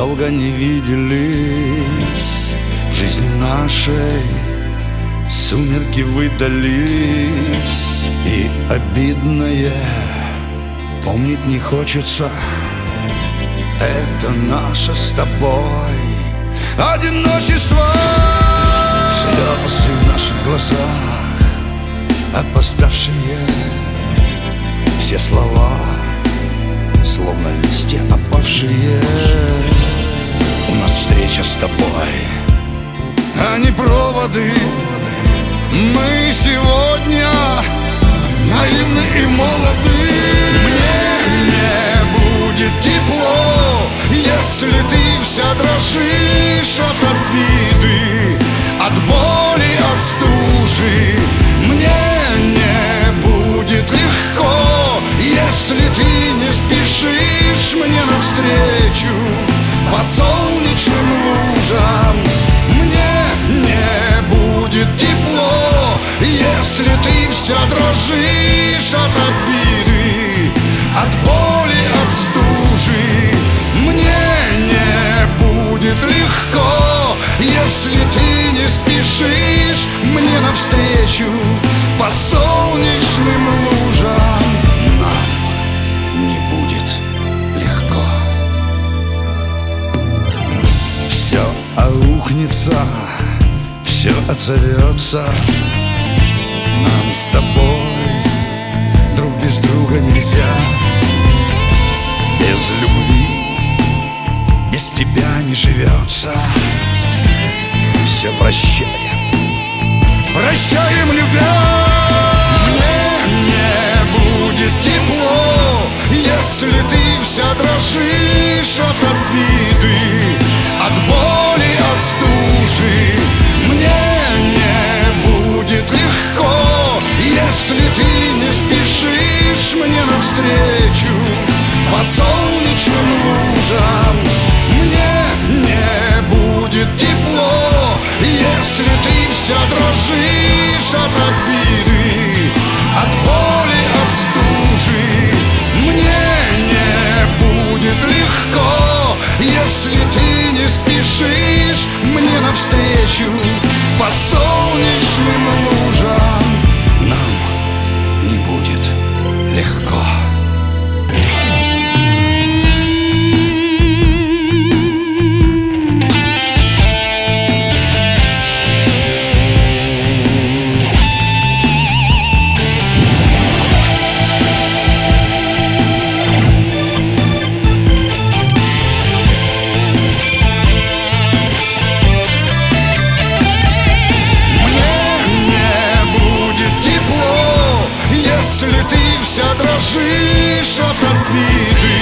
долго не виделись. В жизни нашей сумерки выдались, и обидное помнить не хочется. Это наше с тобой одиночество. Слезы в наших глазах, опоздавшие. Все слова, словно листья опавшие. У нас встреча с тобой, а не проводы. Мы сегодня наивны и молоды. Мне не будет тепло, если ты вся дрожишь от обиды, от боли, от стужи. Мне не будет легко, если ты не спешишь мне навстречу по солнечным лужам. Мне не будет тепло, если ты вся дрожишь от обиды, от боли, от стужи. Мне не будет легко, если ты не спешишь мне навстречу по солнечным лужам. Нам не будет легко. Все аукнется, все отзовется. Нам с тобой друг без друга нельзя. Без любви, без тебя не живется. Все прощаем, прощаем, любя. Мне не будет тепло, если ты вся дрожишь от обиды, от боли, от стужи. Мне не будет легко, если ты не спешишь мне навстречу по солнечным лужам. Мне не будет тепло, если ты вся дрожишь от обиды, от боли, от стужи. Мне не будет легко, если ты не спешишь мне навстречу по солнечным лужам. Нам не будет легко. Если ты вся дрожишь от обиды,